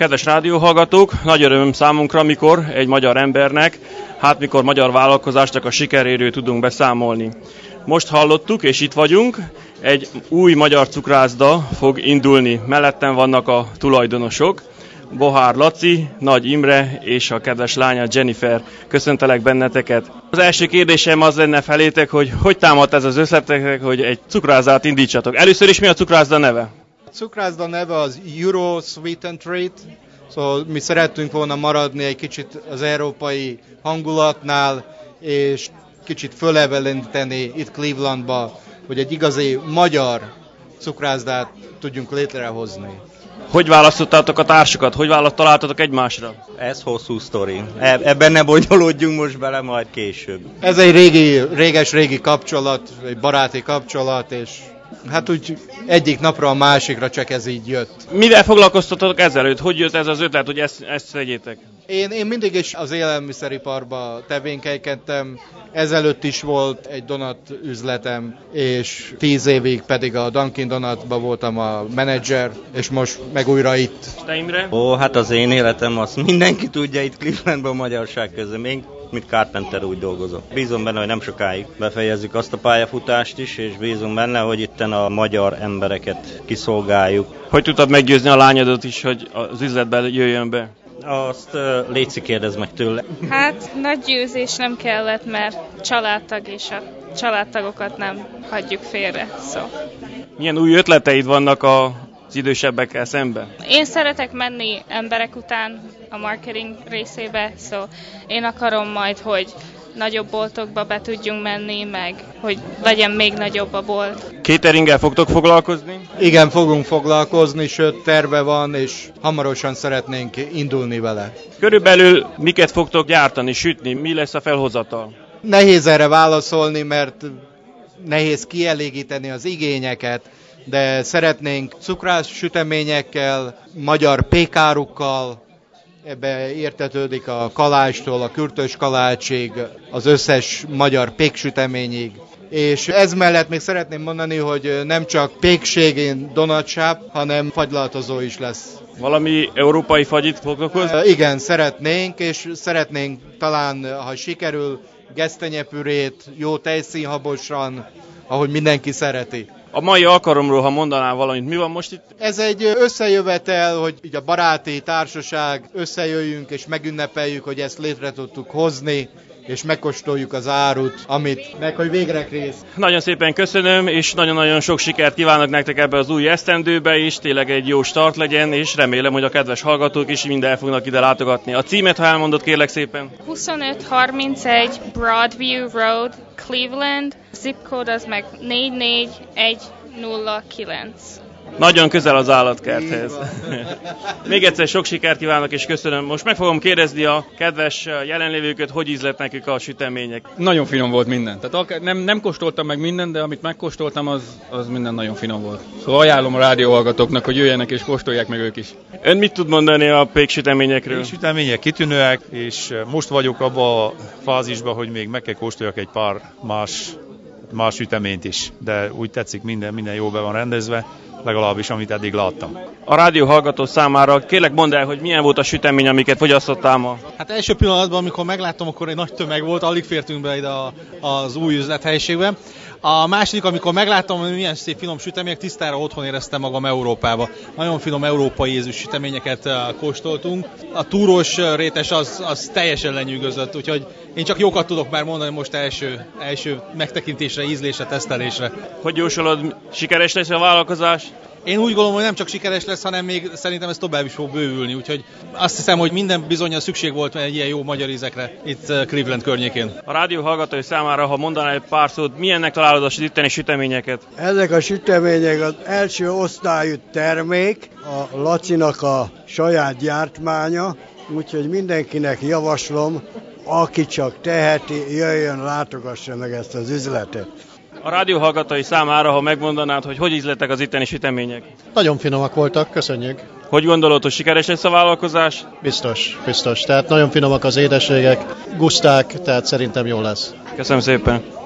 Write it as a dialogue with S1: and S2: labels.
S1: Kedves rádióhallgatók, nagy öröm számunkra, mikor egy magyar embernek, mikor magyar vállalkozásnak a sikeréről tudunk beszámolni. Most hallottuk, és itt vagyunk, egy új magyar cukrászda fog indulni. Mellettem vannak a tulajdonosok, Bohár Laci, Nagy Imre és a kedves lánya Jennifer. Köszöntelek benneteket. Az első kérdésem az lenne felétek, hogy támadt ez az ötletetek, hogy egy cukrászdát indítsatok. Először is mi a cukrászda neve?
S2: A cukrászda neve az Euro Sweet and Treat, szóval mi szerettünk volna maradni egy kicsit az európai hangulatnál, és kicsit fölevelinteni itt Clevelandba, hogy egy igazi magyar cukrászdát tudjunk létrehozni.
S1: Hogy választottátok a társukat? Hogy találtatok egymásra?
S3: Ez hosszú sztori. Ebben ne bonyolódjunk most bele, majd később.
S2: Ez egy réges-régi kapcsolat, egy baráti kapcsolat, és hát úgy egyik napra a másikra csak ez így jött.
S1: Mivel foglalkoztatok ezelőtt? Hogy jött ez az ötlet, hogy ezt tegyétek?
S2: Én mindig is az élelmiszeriparban tevékenykedtem, ezelőtt is volt egy donut üzletem, és 10 évig pedig a Dunkin Donutban voltam a menedzser, és most meg újra itt.
S1: Te Imre?
S3: Hát az én életem, azt mindenki tudja itt Clevelandban a magyarság közül. Én, mint Carpenter úgy dolgozok. Bízom benne, hogy nem sokáig befejezzük azt a pályafutást is, és bízom benne, hogy itten a magyar embereket kiszolgáljuk.
S1: Hogy tudtad meggyőzni a lányodat is, hogy az üzletbe jöjjön be?
S3: Azt Léci kérdezd meg tőle.
S4: Hát nagy győzés nem kellett, mert családtag, és a családtagokat nem hagyjuk félre.
S1: Milyen új ötleteid vannak az idősebbekkel szemben?
S4: Én szeretek menni emberek után a marketing részébe, én akarom majd, hogy nagyobb boltokba be tudjunk menni, meg hogy legyen még nagyobb a bolt.
S1: Cateringgel fogtok foglalkozni?
S2: Igen, fogunk foglalkozni, sőt terve van, és hamarosan szeretnénk indulni vele.
S1: Körülbelül miket fogtok gyártani, sütni? Mi lesz a felhozatal?
S2: Nehéz erre válaszolni, mert nehéz kielégíteni az igényeket, de szeretnénk cukrász süteményekkel, magyar pékárukkal, ebbe értetődik a kalácstól, a kürtös kalácsig, az összes magyar péksüteményig. És ez mellett még szeretném mondani, hogy nem csak pékségén donutshop, hanem fagylaltozó is lesz.
S1: Valami európai fagyit fogtok hozni?
S2: Igen, szeretnénk, és szeretnénk talán, ha sikerül, gesztenyepürét, jó tejszínhabosan, ahogy mindenki szereti.
S1: A mai alkalomról, ha mondanál valamit, mi van most itt?
S2: Ez egy összejövetel, hogy így a baráti társaság összejöjjünk és megünnepeljük, hogy ezt létre tudtuk hozni, és megkóstoljuk az árut, hogy végre kész.
S1: Nagyon szépen köszönöm, és nagyon-nagyon sok sikert kívánok nektek ebbe az új esztendőbe is, tényleg egy jó start legyen, és remélem, hogy a kedves hallgatók is mind el fognak ide látogatni. A címet, ha elmondod, kérlek szépen.
S4: 2531 Broadview Road, Cleveland, zip code az meg 44109.
S1: Nagyon közel az állatkerthez. Még egyszer sok sikert kívánok, és köszönöm. Most meg fogom kérdezni a kedves jelenlévőket, hogy ízlett nekik a sütemények.
S5: Nagyon finom volt minden. Tehát nem kóstoltam meg mindent, de amit megkóstoltam, az minden nagyon finom volt. Szóval ajánlom a rádióhallgatóknak, hogy jöjjenek és kóstolják meg ők is.
S1: Ön mit tud mondani a péksüteményekről?
S6: A sütemények kitűnőek, és most vagyok abban a fázisban, hogy még meg kell kóstoljak egy pár más süteményt is. De úgy tetszik, minden jól be van rendezve. Legalábbis, amit eddig láttam.
S1: A rádió hallgató számára kérlek mondd el, hogy milyen volt a sütemény, amiket fogyasztottál ma?
S7: Hát első pillanatban, amikor megláttam, akkor egy nagy tömeg volt, alig fértünk be ide az új üzlethelyiségbe. A második, amikor megláttam, hogy milyen szép finom sütemények, tisztára otthon éreztem magam Európába. Nagyon finom európai ízű süteményeket kóstoltunk. A túrós rétes az teljesen lenyűgözött, úgyhogy én csak jókat tudok már mondani most első megtekintésre, ízlésre, tesztelésre.
S1: Hogy jósolod, sikeres lesz a vállalkozás?
S7: Én úgy gondolom, hogy nem csak sikeres lesz, hanem még szerintem ez tovább is fog bővülni, úgyhogy azt hiszem, hogy minden bizonnyal szükség volt egy ilyen jó magyar ízekre itt Cleveland környékén.
S1: A rádió hallgatói számára, ha mondanál egy pár szót, milyennek találod az itteni süteményeket?
S8: Ezek a sütemények az első osztályú termék, a Lacinak a saját gyártmánya, úgyhogy mindenkinek javaslom, aki csak teheti, jöjjön, látogassa meg ezt az üzletet.
S1: A rádió hallgatói számára, ha megmondanád, hogy ízlettek az itteni sütemények?
S9: Nagyon finomak voltak, köszönjük.
S1: Hogy gondolod, hogy sikeres lesz a vállalkozás?
S9: Biztos. Tehát nagyon finomak az édességek, guszták, tehát szerintem jó lesz.
S1: Köszönöm szépen.